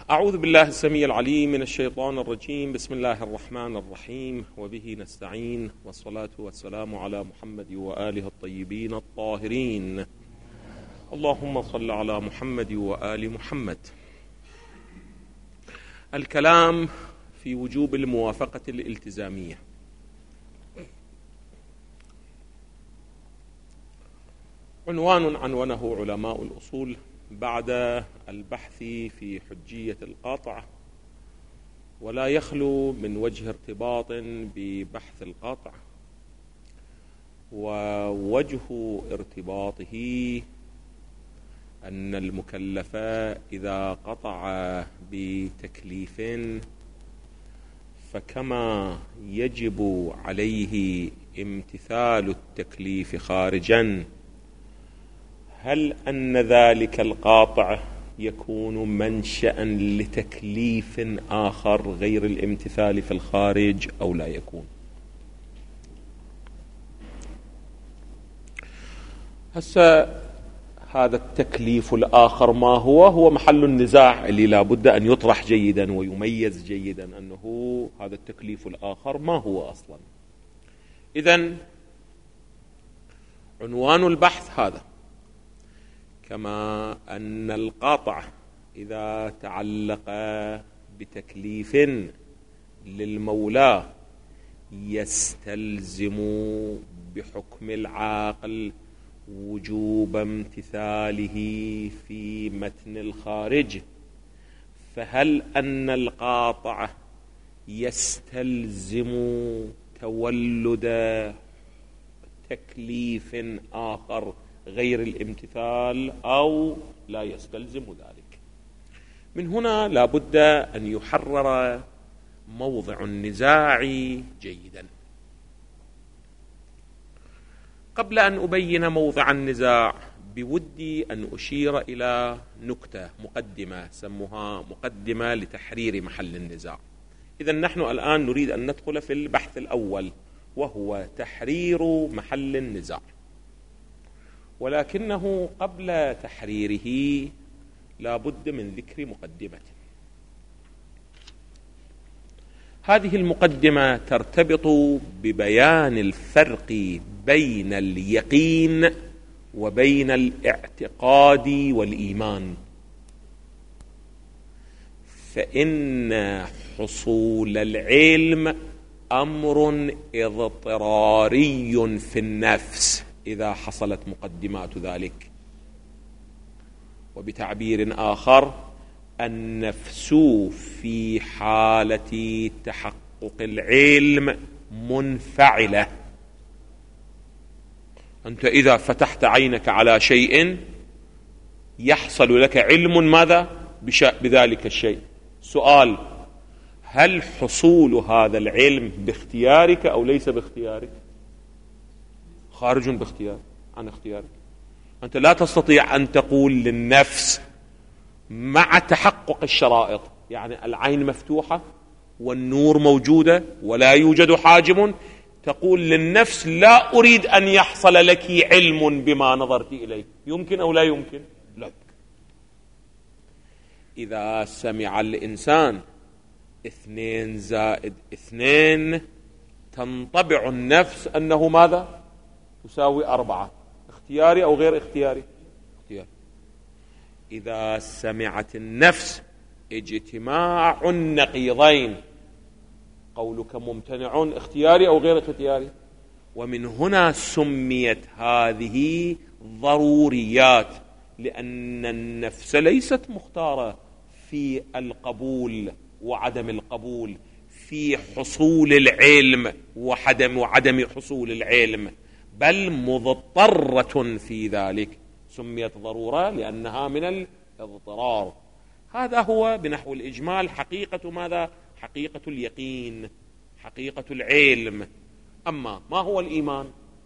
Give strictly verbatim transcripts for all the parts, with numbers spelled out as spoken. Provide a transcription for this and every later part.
أعوذ بالله السميع العليم من الشيطان الرجيم. بسم الله الرحمن الرحيم، وبه نستعين، والصلاة والسلام على محمد وآله الطيبين الطاهرين. اللهم صل على محمد وآل محمد. الكلام في وجوب الموافقة الالتزامية. عنوان عنونه علماء الأصول بعد البحث في حجية القاطع، ولا يخلو من وجه ارتباط ببحث القاطع، ووجه ارتباطه أن المكلف إذا قطع بتكليف فكما يجب عليه امتثال التكليف خارجا، هل أن ذلك القاطع يكون منشأ لتكليف آخر غير الامتثال في الخارج أو لا يكون؟ هسه هذا التكليف الآخر ما هو؟ هو محل النزاع اللي لا بد أن يطرح جيدا ويميز جيدا أنه هذا التكليف الآخر ما هو أصلا. إذن عنوان البحث هذا: كما أن القاطع إذا تعلق بتكليف للمولى يستلزم بحكم العاقل وجوب امتثاله في متن الخارج، فهل أن القاطع يستلزم تولد تكليف آخر غير الامتثال أو لا يستلزم ذلك؟ من هنا لا بد أن يحرر موضع النزاع جيدا. قبل أن أبين موضع النزاع بودي أن أشير إلى نكتة مقدمة سموها مقدمة لتحرير محل النزاع. إذن نحن الآن نريد أن ندخل في البحث الأول، وهو تحرير محل النزاع، ولكنه قبل تحريره لا بد من ذكر مقدمة. هذه المقدمة ترتبط ببيان الفرق بين اليقين وبين الاعتقاد والإيمان. فإن حصول العلم أمر اضطراري في النفس إذا حصلت مقدمات ذلك، وبتعبير آخر النفس في حالة تحقق العلم منفعلة. أنت إذا فتحت عينك على شيء يحصل لك علم ماذا بذلك الشيء. سؤال: هل حصول هذا العلم باختيارك أو ليس باختيارك؟ خارج باختيار عن اختيارك. أنت لا تستطيع أن تقول للنفس مع تحقق الشرائط، يعني العين مفتوحة والنور موجودة ولا يوجد حاجب، تقول للنفس لا أريد أن يحصل لك علم بما نظرت إليه. يمكن أو لا يمكن؟ لا. إذا سمع الإنسان اثنين زائد اثنين تنطبع النفس أنه ماذا؟ تساوي أربعة. اختياري أو غير اختياري؟ اختياري. إذا سمعت النفس اجتماع النقيضين، قولك ممتنع، اختياري أو غير اختياري؟ ومن هنا سميت هذه ضروريات، لأن النفس ليست مختارة في القبول وعدم القبول، في حصول العلم وعدم وعدم حصول العلم، بل مضطرة في ذلك. سميت ضرورة لأنها من الاضطرار. هذا هو بنحو الإجمال حقيقة ماذا؟ حقيقة اليقين، حقيقة العلم. أما ما هو الإيمان؟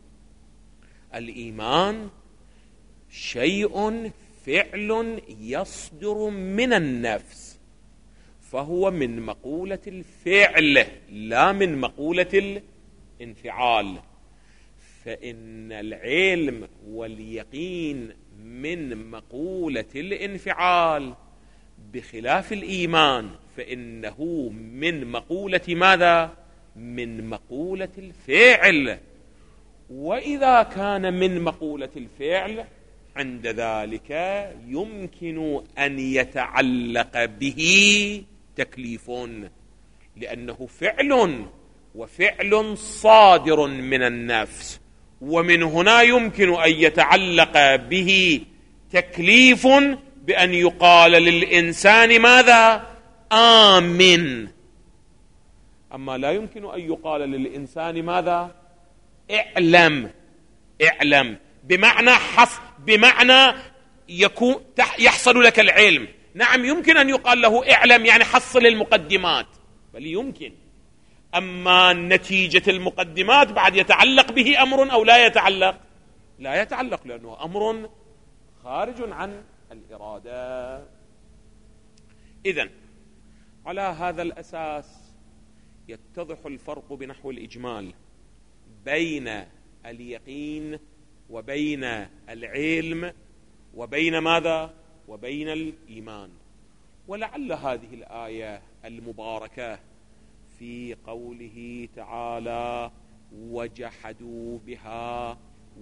الإيمان شيء فعل يصدر من النفس، فهو من مقولة الفعل لا من مقولة الانفعال. فإن العلم واليقين من مقولة الانفعال، بخلاف الإيمان فإنه من مقولة ماذا؟ من مقولة الفعل. وإذا كان من مقولة الفعل عند ذلك يمكن أن يتعلق به تكليف، لأنه فعل، وفعل صادر من النفس، ومن هنا يمكن أن يتعلق به تكليف بأن يقال للإنسان ماذا؟ آمن. أما لا يمكن أن يقال للإنسان ماذا؟ اعلم. اعلم بمعنى حص بمعنى يكون يحصل لك العلم. نعم يمكن أن يقال له اعلم يعني حصل المقدمات، بل يمكن. أما نتيجة المقدمات بعد يتعلق به أمر أو لا يتعلق؟ لا يتعلق، لأنه أمر خارج عن الإرادة. إذن على هذا الأساس يتضح الفرق بنحو الإجمال بين اليقين وبين العلم وبين ماذا؟ وبين الإيمان. ولعل هذه الآية المباركة في قوله تعالى وجحدوا بها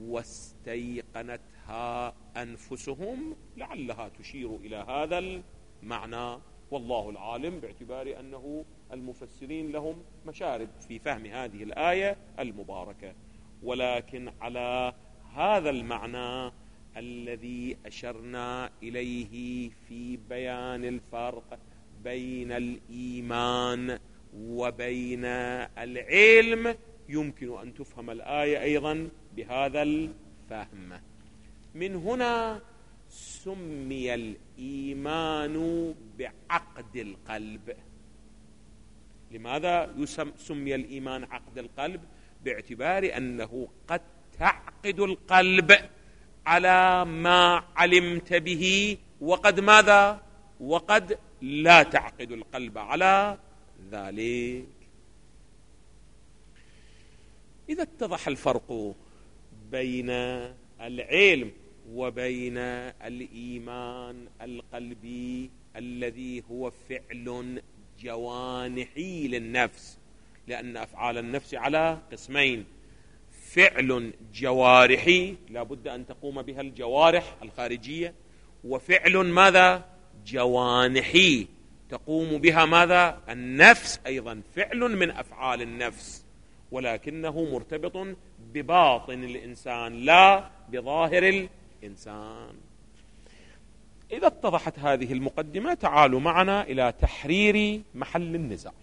واستيقنتها أنفسهم، لعلها تشير إلى هذا المعنى، والله العالم، باعتبار أنه المفسرين لهم مشارب في فهم هذه الآية المباركة. ولكن على هذا المعنى الذي أشرنا إليه في بيان الفرق بين الإيمان وبين العلم يمكن أن تفهم الآية أيضا بهذا الفهم. من هنا سمي الإيمان بعقد القلب. لماذا سمي الإيمان عقد القلب؟ باعتبار أنه قد تعقد القلب على ما علمت به، وقد ماذا؟ وقد لا تعقد القلب على ذلك. إذا اتضح الفرق بين العلم وبين الإيمان القلبي الذي هو فعل جوانحي للنفس، لأن أفعال النفس على قسمين: فعل جوارحي لا بد أن تقوم بها الجوارح الخارجية، وفعل ماذا؟ جوانحي تقوم بها ماذا؟ النفس، أيضا فعل من أفعال النفس، ولكنه مرتبط بباطن الإنسان لا بظاهر الإنسان. إذا اتضحت هذه المقدمة تعالوا معنا إلى تحرير محل النزاع.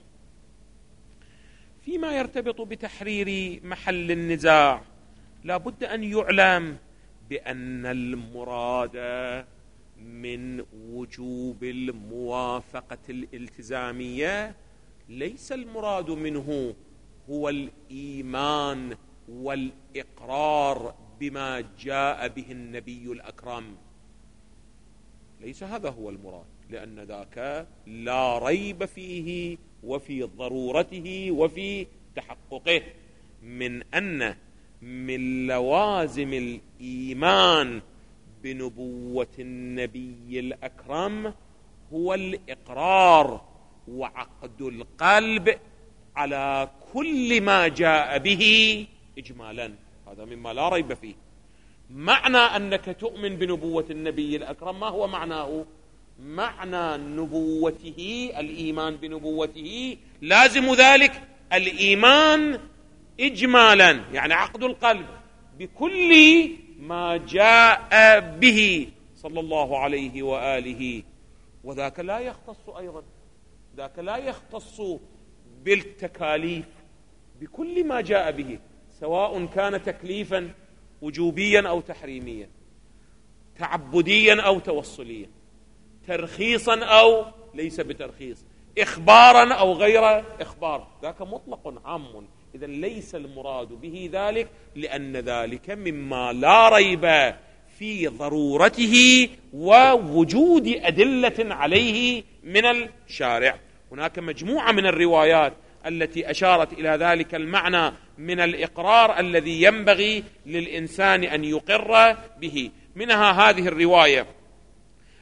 فيما يرتبط بتحرير محل النزاع لا بد أن يعلم بأن المراد من وجوب الموافقة الالتزامية ليس المراد منه هو الإيمان والإقرار بما جاء به النبي الأكرم، ليس هذا هو المراد، لأن ذاك لا ريب فيه وفي ضرورته وفي تحققه، من أن من لوازم الإيمان بنبوة النبي الأكرم هو الإقرار وعقد القلب على كل ما جاء به إجمالا، هذا مما لا ريب فيه. معنى أنك تؤمن بنبوة النبي الأكرم ما هو معناه؟ معنى نبوته، الإيمان بنبوته لازم ذلك الإيمان إجمالا، يعني عقد القلب بكل ما جاء به صلى الله عليه وآله. وذاك لا يختص أيضا، ذاك لا يختص بالتكاليف، بكل ما جاء به، سواء كان تكليفا وجوبيا أو تحريميا، تعبديا أو توصليا، ترخيصا أو ليس بترخيص، إخبارا أو غير إخبار، ذاك مطلق عام. إذا ليس المراد به ذلك، لأن ذلك مما لا ريب في ضرورته ووجود أدلة عليه من الشارع. هناك مجموعة من الروايات التي أشارت إلى ذلك المعنى من الإقرار الذي ينبغي للإنسان أن يقر به. منها هذه الرواية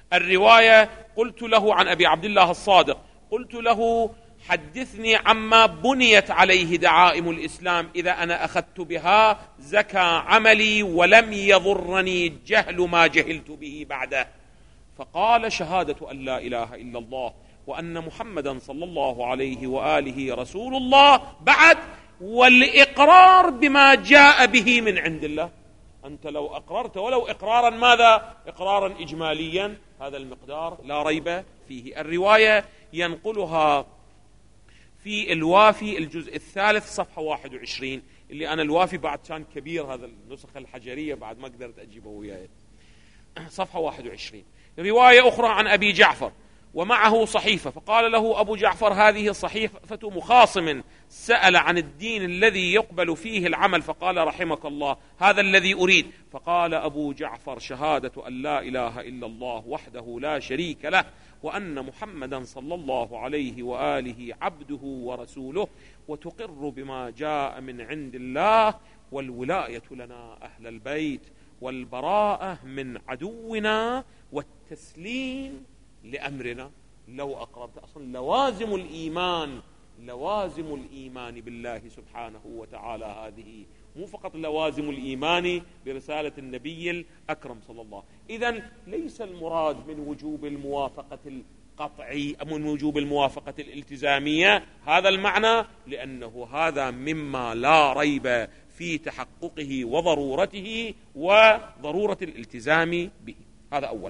الرواية: قلت له عن أبي عبد الله الصادق، قلت له حدثني عما بنيت عليه دعائم الإسلام، إذا أنا أخذت بها زكى عملي ولم يضرني جهل ما جهلت به بعده. فقال: شهادة أن لا إله إلا الله وأن محمدا صلى الله عليه وآله رسول الله، بعد والإقرار بما جاء به من عند الله. أنت لو أقررت ولو إقرارا ماذا؟ إقرارا إجماليا، هذا المقدار لا ريب فيه. الرواية ينقلها في الوافي الجزء الثالث صفحة واحد وعشرين، اللي أنا الوافي بعد كان كبير، هذا النسخة الحجرية بعد ما قدرت أجيبه وياي، صفحة واحد وعشرين. رواية أخرى عن أبي جعفر ومعه صحيفة، فقال له أبو جعفر: هذه صحيفة مخاصم سأل عن الدين الذي يقبل فيه العمل، فقال: رحمك الله، هذا الذي أريد. فقال أبو جعفر: شهادة أن لا إله إلا الله وحده لا شريك له وأن محمدا صلى الله عليه وآله عبده ورسوله، وتقر بما جاء من عند الله، والولاية لنا أهل البيت، والبراءة من عدونا، والتسليم لأمرنا. لو أقررت أصلا لوازم الإيمان، لوازم الإيمان بالله سبحانه وتعالى هذه، مو فقط لوازم الإيمان برسالة النبي الأكرم صلى الله. إذن ليس المراد من وجوب الموافقة القطعي أو من وجوب الموافقة الالتزامية هذا المعنى، لأنه هذا مما لا ريب في تحققه وضرورته وضرورة الالتزام به. هذا أولا.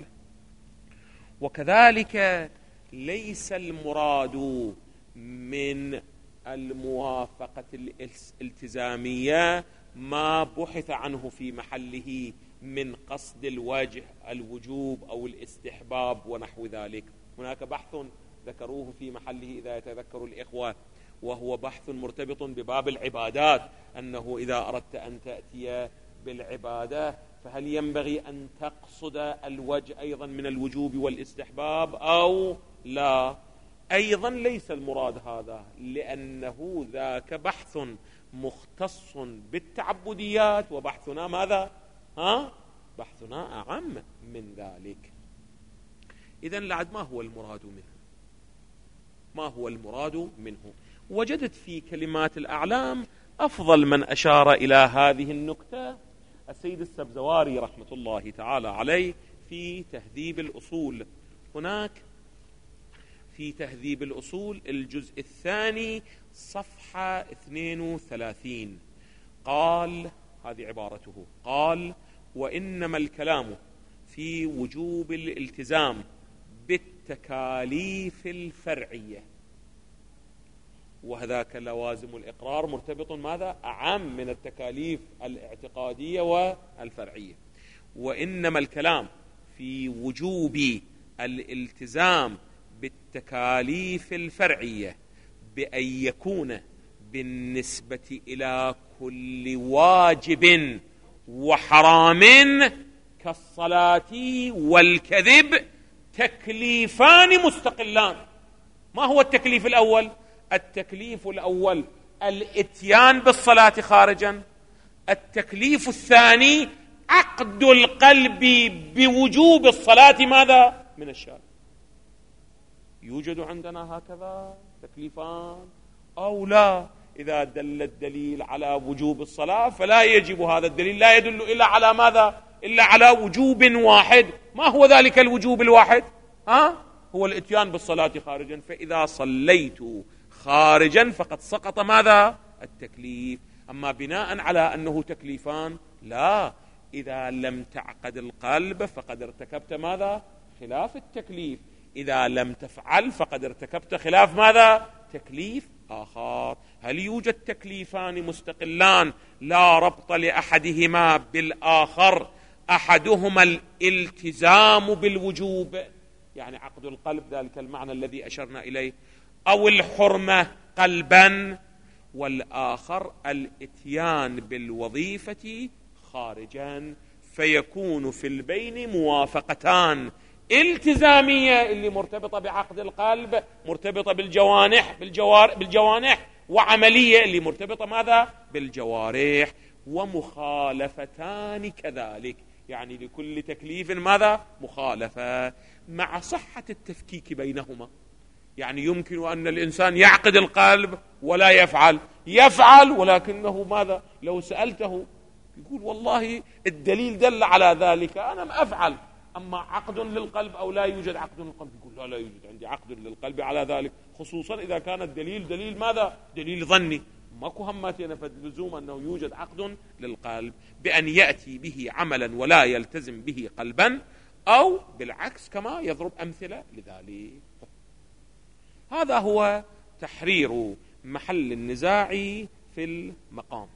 وكذلك ليس المراد من الموافقة الالتزامية ما بحث عنه في محله من قصد الوجه الوجوب أو الاستحباب ونحو ذلك. هناك بحث ذكروه في محله إذا يتذكر الإخوة، وهو بحث مرتبط بباب العبادات، أنه إذا أردت أن تأتي بالعبادة فهل ينبغي أن تقصد الوجه أيضا من الوجوب والاستحباب أو لا؟ أيضا ليس المراد هذا، لأنه ذاك بحث مختص بالتعبديات، وبحثنا ماذا؟ ها؟ بحثنا أعم من ذلك. إذن لعد ما هو المراد منه؟ ما هو المراد منه؟ وجدت في كلمات الأعلام أفضل من أشار إلى هذه النكتة السيد السبزواري رحمة الله تعالى عليه في تهذيب الأصول. هناك في تهذيب الأصول الجزء الثاني صفحة اثنين وثلاثين قال، هذه عبارته، قال: وإنما الكلام في وجوب الالتزام بالتكاليف الفرعية، وهذاك لوازم الإقرار مرتبط ماذا؟ أعم من التكاليف الاعتقادية والفرعية. وإنما الكلام في وجوب الالتزام بالتكاليف الفرعية بأن يكون بالنسبة إلى كل واجب وحرام كالصلاة والكذب تكليفان مستقلان. ما هو التكليف الأول؟ التكليف الأول الإتيان بالصلاة خارجا. التكليف الثاني عقد القلب بوجوب الصلاة ماذا؟ من الشارع. يوجد عندنا هكذا تكليفان أو لا؟ إذا دل الدليل على وجوب الصلاة فلا يجب هذا الدليل، لا يدل إلا على ماذا؟ إلا على وجوب واحد. ما هو ذلك الوجوب الواحد؟ ها؟ هو الإتيان بالصلاة خارجا. فإذا صليت خارجا فقد سقط ماذا؟ التكليف. أما بناء على أنه تكليفان لا، إذا لم تعقد القلب فقد ارتكبت ماذا؟ خلاف التكليف. إذا لم تفعل فقد ارتكبت خلاف ماذا؟ تكليف آخر. هل يوجد تكليفان مستقلان لا ربط لأحدهما بالآخر؟ أحدهما الالتزام بالوجوب، يعني عقد القلب، ذلك المعنى الذي أشرنا إليه، أو الحرمة قلبا، والآخر الاتيان بالوظيفة خارجا. فيكون في البين موافقتان: التزامية اللي مرتبطة بعقد القلب، مرتبطة بالجوانح بالجوار بالجوانح وعملية اللي مرتبطة ماذا؟ بالجوارح. ومخالفتان كذلك، يعني لكل تكليف ماذا؟ مخالفة. مع صحة التفكيك بينهما. يعني يمكن أن الإنسان يعقد القلب ولا يفعل، يفعل ولكنه ماذا؟ لو سألته يقول والله الدليل دل على ذلك أنا ما أفعل. أما عقد للقلب أو لا يوجد عقد للقلب، يقول لا لا يوجد عندي عقد للقلب على ذلك، خصوصا إذا كان الدليل دليل ماذا؟ دليل ظني. ماكو هماتي أنا فلزوم أنه يوجد عقد للقلب بأن يأتي به عملا ولا يلتزم به قلبا، أو بالعكس كما يضرب أمثلة لذلك. هذا هو تحرير محل النزاع في المقام.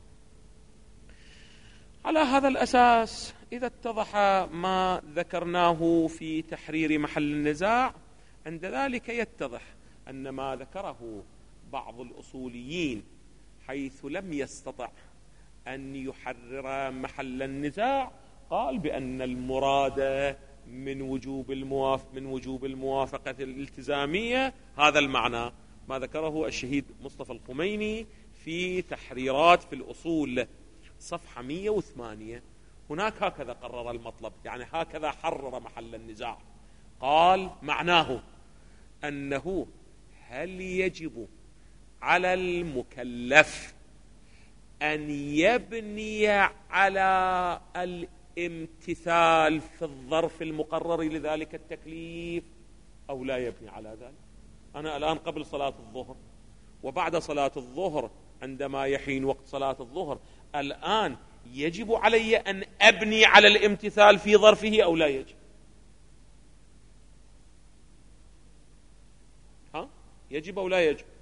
على هذا الأساس إذا اتضح ما ذكرناه في تحرير محل النزاع، عند ذلك يتضح أن ما ذكره بعض الأصوليين حيث لم يستطع أن يحرر محل النزاع، قال بأن المراد من وجوب الموافق من وجوب الموافقة الالتزامية هذا المعنى ما ذكره الشهيد مصطفى الخميني في تحريرات في الأصول صفحة مئة وثمانية. هناك هكذا قرر المطلب، يعني هكذا حرر محل النزاع. قال معناه أنه هل يجب على المكلف أن يبني على الامتثال في الظرف المقرر لذلك التكليف أو لا يبني على ذلك؟ أنا الآن قبل صلاة الظهر وبعد صلاة الظهر عندما يحين وقت صلاة الظهر، الآن يجب علي أن أبني على الامتثال في ظرفه أو لا يجب؟ ها؟ يجب أو لا يجب؟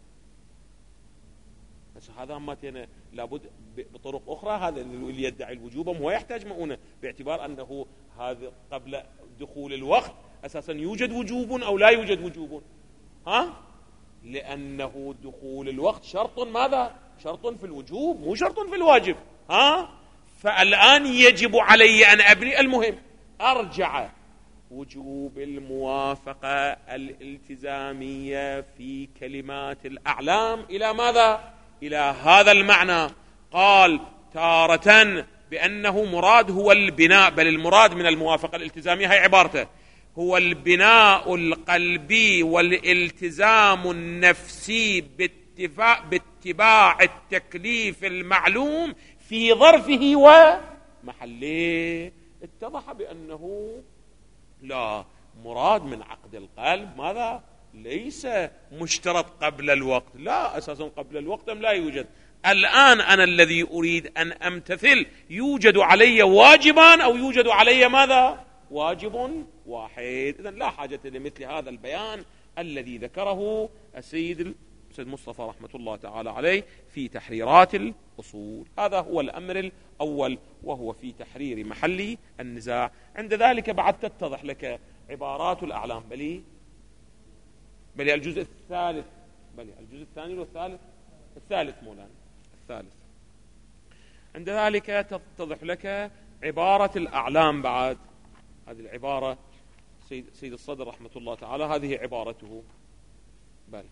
بس هذا همتنا لابد بطرق أخرى. هذا اللي يدعي الوجوب هو يحتاج مؤونة، باعتبار أنه هذا قبل دخول الوقت أساسا يوجد وجوب أو لا يوجد وجوب. ها؟ لأنه دخول الوقت شرط ماذا؟ شرط في الوجوب مو شرط في الواجب. ها؟ فالآن يجب علي أن أبني. المهم أرجع وجوب الموافقة الالتزامية في كلمات الأعلام إلى ماذا؟ إلى هذا المعنى. قال تارة بأنه مراد هو البناء، بل المراد من الموافقة الالتزامية هي عبارته هو البناء القلبي والالتزام النفسي باتفاع باتباع التكليف المعلوم في ظرفه ومحله. اتضح بأنه لا مراد من عقد القلب ماذا؟ ليس مشترط قبل الوقت، لا أساسا قبل الوقت لا يوجد. الآن أنا الذي أريد أن أمتثل يوجد علي واجبان أو يوجد علي ماذا؟ واجب واحد. إذن لا حاجة لمثل هذا البيان الذي ذكره السيد السيد مصطفى رحمة الله تعالى عليه في تحريرات الأصول. هذا هو الأمر الأول وهو في تحرير محل النزاع. عند ذلك بعد تتضح لك عبارات الأعلام. بلي بلي الجزء الثالث، بلي الجزء الثاني والثالث الثالث مولانا الثالث. عند ذلك تتضح لك عبارة الأعلام. بعد هذه العبارة سيد, سيد الصدر رحمة الله تعالى هذه عبارته. بل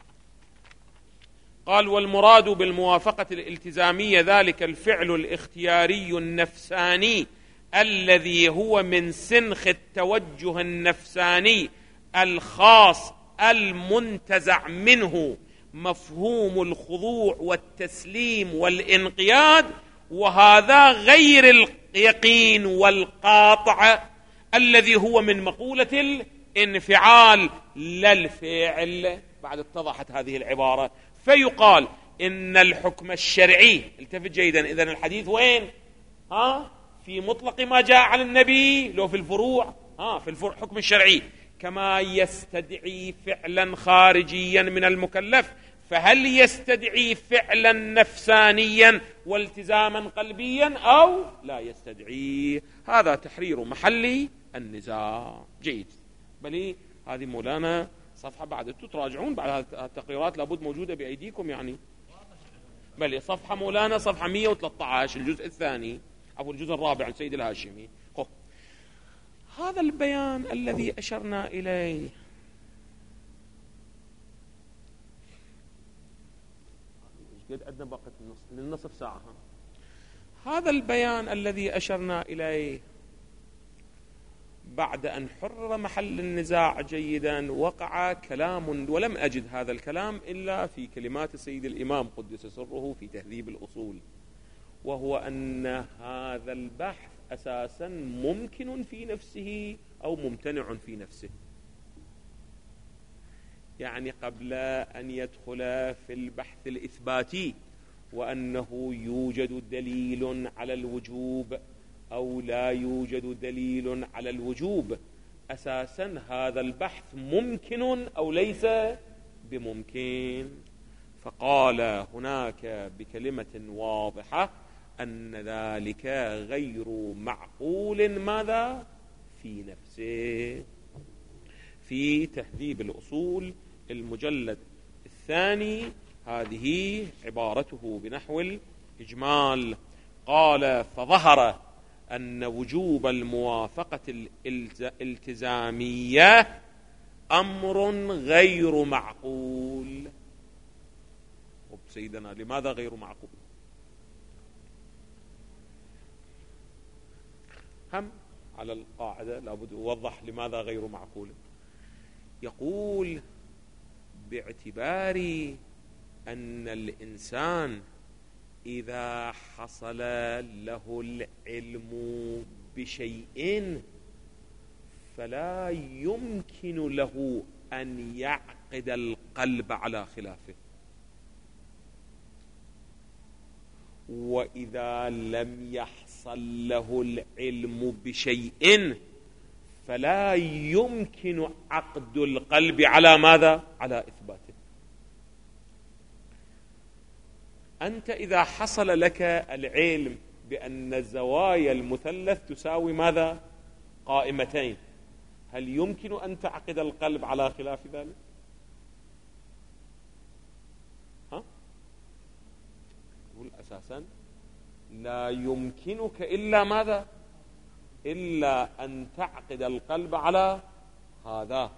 قال والمراد بالموافقة الالتزامية ذلك الفعل الاختياري النفساني الذي هو من سنخ التوجه النفساني الخاص المنتزع منه مفهوم الخضوع والتسليم والانقياد، وهذا غير اليقين والقاطع الذي هو من مقولة الانفعال لا الفعل. بعد اتضحت هذه العبارة فيقال إن الحكم الشرعي، التفت جيدا، إذن الحديث وين؟ ها؟ في مطلق ما جاء عن النبي لو في الفروع، ها في الفروع حكم الشرعي كما يستدعي فعلا خارجيا من المكلف، فهل يستدعي فعلا نفسانيا والتزاما قلبيا أو لا يستدعي؟ هذا تحرير محل النزاع. جيد. بل هذه مولانا صفحة بعد تراجعون بعد التقريرات لابد موجودة بأيديكم يعني. بل صفحة مولانا صفحة مئة وثلاثة عشر الجزء الثاني أو الجزء الرابع عن سيد الهاشمي. خب. هذا البيان الذي أشرنا إليه عندنا بقت للنصف ساعة. هذا البيان الذي أشرنا إليه بعد أن حرر محل النزاع جيدا وقع كلام، ولم أجد هذا الكلام إلا في كلمات السيد الإمام قدس سره في تهذيب الأصول، وهو أن هذا البحث أساسا ممكن في نفسه أو ممتنع في نفسه. يعني قبل أن يدخل في البحث الإثباتي وأنه يوجد دليل على الوجوب أو لا يوجد دليل على الوجوب، أساسا هذا البحث ممكن أو ليس بممكن. فقال هناك بكلمة واضحة أن ذلك غير معقول ماذا في نفسه. في تهذيب الأصول المجلد الثاني هذه عبارته بنحو الإجمال. قال فظهر أن وجوب الموافقة الالتزامية أمر غير معقول. سيدنا لماذا غير معقول؟ هم على القاعدة لابد أوضح لماذا غير معقول. يقول باعتبار أن الإنسان إذا حصل له العلم بشيء فلا يمكن له أن يعقد القلب على خلافه، وإذا لم يحصل له العلم بشيء فلا يمكن عقد القلب على ماذا؟ على إثباته. أنت إذا حصل لك العلم بأن زوايا المثلث تساوي ماذا؟ قائمتين، هل يمكن أن تعقد القلب على خلاف ذلك؟ ها؟ يقول أساسا لا يمكنك إلا ماذا؟ إلا أن تعقد القلب على هذا.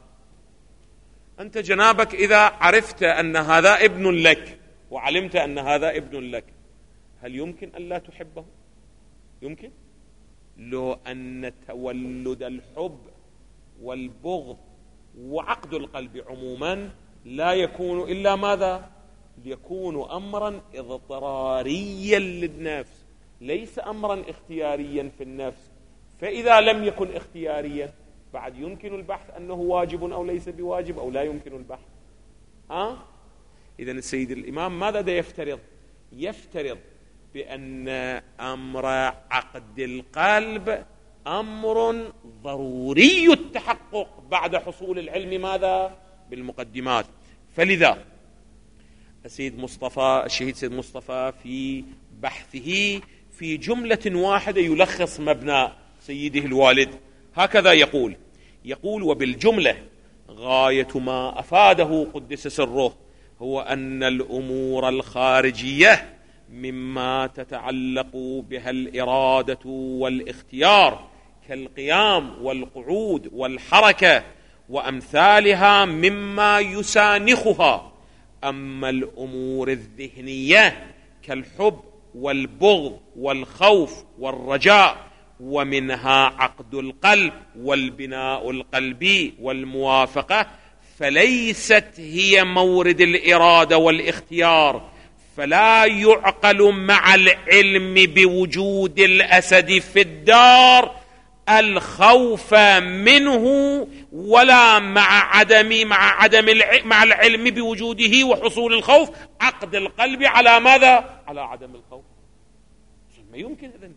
أنت جنابك إذا عرفت أن هذا ابن لك وعلمت أن هذا ابن لك، هل يمكن أن لا تحبه؟ يمكن؟ لو أن تولد الحب والبغض وعقد القلب عموما لا يكون إلا ماذا؟ يكون أمرا اضطراريا للنفس، ليس أمرا اختياريا في النفس. فإذا لم يكن اختياريا بعد يمكن البحث أنه واجب أو ليس بواجب أو لا يمكن البحث. ها؟ إذن السيد الإمام ماذا دا يفترض؟ يفترض بأن أمر عقد القلب أمر ضروري التحقق بعد حصول العلم ماذا؟ بالمقدمات. فلذا السيد مصطفى الشهيد سيد مصطفى في بحثه في جملة واحدة يلخص مبنى سيده الوالد، هكذا يقول يقول وبالجملة غاية ما أفاده قدس سره هو أن الأمور الخارجية مما تتعلق بها الإرادة والاختيار كالقيام والقعود والحركة وأمثالها مما يسانخها، أما الأمور الذهنية كالحب والبغض والخوف والرجاء ومنها عقد القلب والبناء القلبي والموافقة فليست هي مورد الإرادة والاختيار، فلا يعقل مع العلم بوجود الأسد في الدار الخوف منه ولا مع عدم مع عدم العلم مع العلم بوجوده وحصول الخوف عقد القلب على ماذا؟ على عدم الخوف. ما يمكن. إذن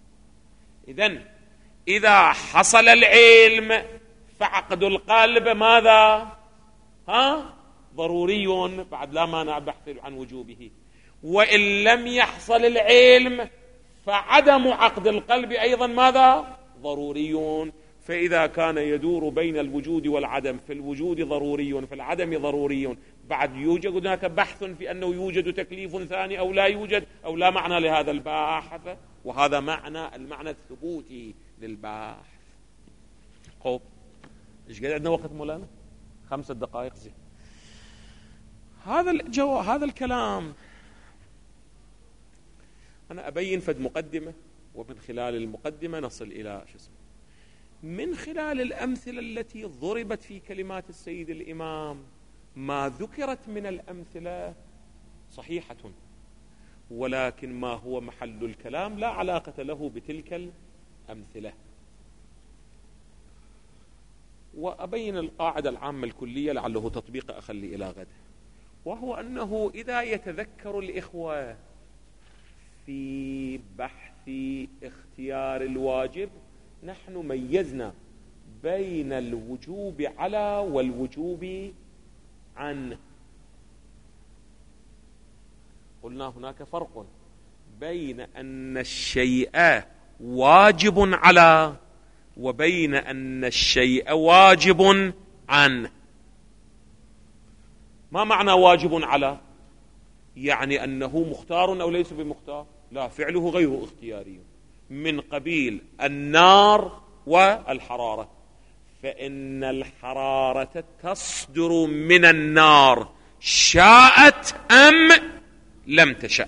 إذن إذا حصل العلم فعقد القلب ماذا؟ ها؟ ضروري بعد لا مانع بحث عن وجوبه، وإن لم يحصل العلم فعدم عقد القلب أيضا ماذا؟ ضروري. فإذا كان يدور بين الوجود والعدم، في الوجود ضروري في العدم ضروري، بعد يوجد هناك بحث في أنه يوجد تكليف ثاني أو لا يوجد أو لا معنى لهذا البحث، وهذا معنى المعنى الثبوتي للبحث. خوب إيش قاعد عندنا وقت مولانا؟ خمسة دقائق زين. هذا الجو هذا الكلام أنا أبين فد مقدمة، ومن خلال المقدمة نصل إلى شو اسمه من خلال الأمثلة التي ضربت في كلمات السيد الإمام ما ذكرت من الأمثلة صحيحة، ولكن ما هو محل الكلام لا علاقة له بتلك الأمثلة. وأبين القاعدة العامة الكلية لعله تطبيق أخلي إلى غد، وهو أنه إذا يتذكر الإخوة في بحث اختيار الواجب نحن ميزنا بين الوجوب على والوجوب عن. قلنا هناك فرق بين أن الشيء واجب على وبين أن الشيء واجب عنه. ما معنى واجب على؟ يعني أنه مختار أو ليس بمختار؟ لا، فعله غير اختياري، من قبيل النار والحرارة، فإن الحرارة تصدر من النار شاءت أم لم تشأ،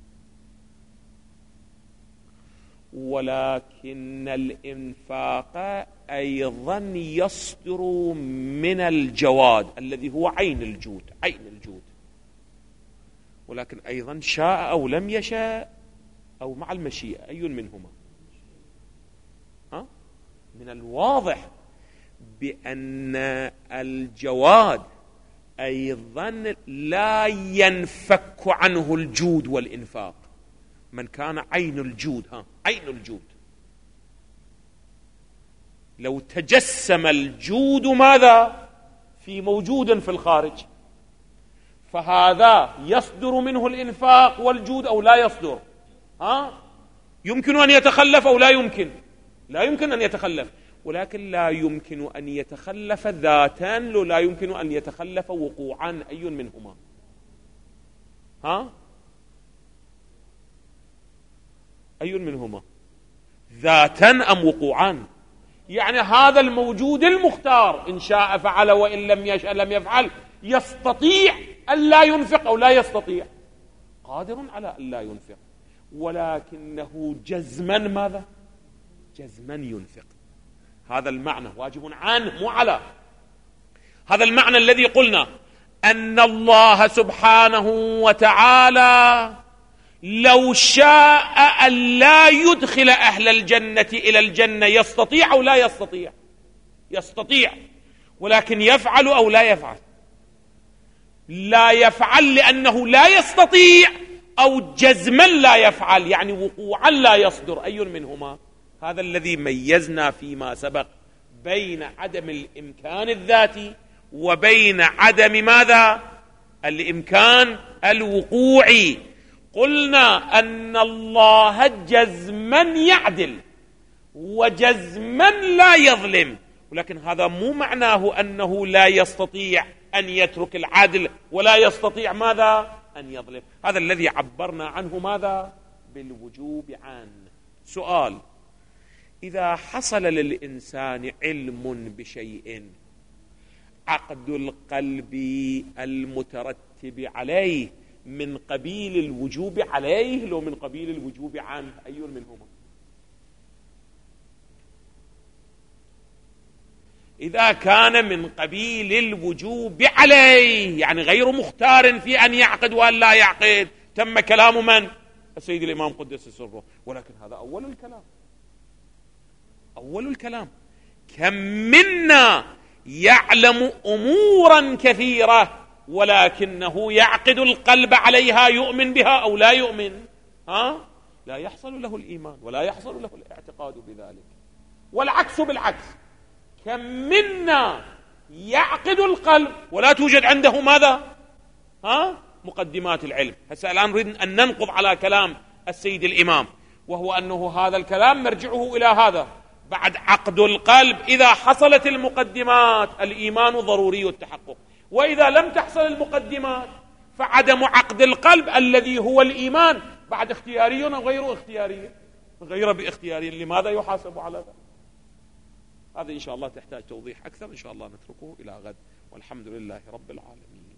ولكن الإنفاق أيضا يصدر من الجواد الذي هو عين الجود، عين الجود، ولكن أيضا شاء أو لم يشاء أو مع المشيئة، أي منهما؟ ها؟ من الواضح بأن الجواد أيضا لا ينفك عنه الجود والإنفاق. من كان عين الجود، ها عين الجود، لو تجسم الجود ماذا في موجود في الخارج، فهذا يصدر منه الإنفاق والجود أو لا يصدر؟ ها؟ يمكن أن يتخلف أو لا يمكن؟ لا يمكن أن يتخلف، ولكن لا يمكن أن يتخلف ذاتا لا يمكن أن يتخلف وقوعا، أي منهما؟ ها؟ أي منهما؟ ذاتا أم وقوعا؟ يعني هذا الموجود المختار إن شاء فعل وإن لم يشاء لم يفعل يستطيع أن لا ينفق أو لا يستطيع؟ قادر على أن لا ينفق، ولكنه جزما ماذا؟ جزما ينفق. هذا المعنى واجب عنه مو على. هذا المعنى الذي قلنا أن الله سبحانه وتعالى لو شاء أن لا يدخل أهل الجنة إلى الجنة يستطيع أو لا يستطيع؟ يستطيع، ولكن يفعل أو لا يفعل؟ لا يفعل لأنه لا يستطيع، أو جزما لا يفعل يعني وقوعا لا يصدر، أي منهما؟ هذا الذي ميزنا فيما سبق بين عدم الإمكان الذاتي وبين عدم ماذا؟ الإمكان الوقوعي. قلنا أن الله جزما يعدل وجزما لا يظلم، ولكن هذا مو معناه أنه لا يستطيع أن يترك العدل ولا يستطيع ماذا؟ أن يظلم. هذا الذي عبرنا عنه ماذا؟ بالوجوب عنه. سؤال: إذا حصل للإنسان علم بشيء عقد القلب المترتب عليه من قبيل الوجوب عليه لو من قبيل الوجوب عنه، أي منهما؟ إذا كان من قبيل الوجوب عليه يعني غير مختار في أن يعقد وأن لا يعقد، تم كلام من؟ السيد الإمام قدس سره، ولكن هذا أول الكلام. أول الكلام كم منا يعلم أمورا كثيرة ولكنه يعقد القلب عليها، يؤمن بها أو لا يؤمن؟ ها؟ لا يحصل له الإيمان ولا يحصل له الاعتقاد بذلك. والعكس بالعكس، كم منا يعقد القلب ولا توجد عنده ماذا؟ ها؟ مقدمات العلم. هسه الآن نريد أن ننقض على كلام السيد الإمام، وهو أنه هذا الكلام مرجعه إلى هذا: بعد عقد القلب إذا حصلت المقدمات الإيمان ضروري التحقق، وإذا لم تحصل المقدمات فعدم عقد القلب الذي هو الإيمان بعد اختياري أو غير اختياري؟ غير باختياري. لماذا يحاسب على ذلك؟ هذا إن شاء الله تحتاج توضيح أكثر، إن شاء الله نتركه إلى غد، والحمد لله رب العالمين.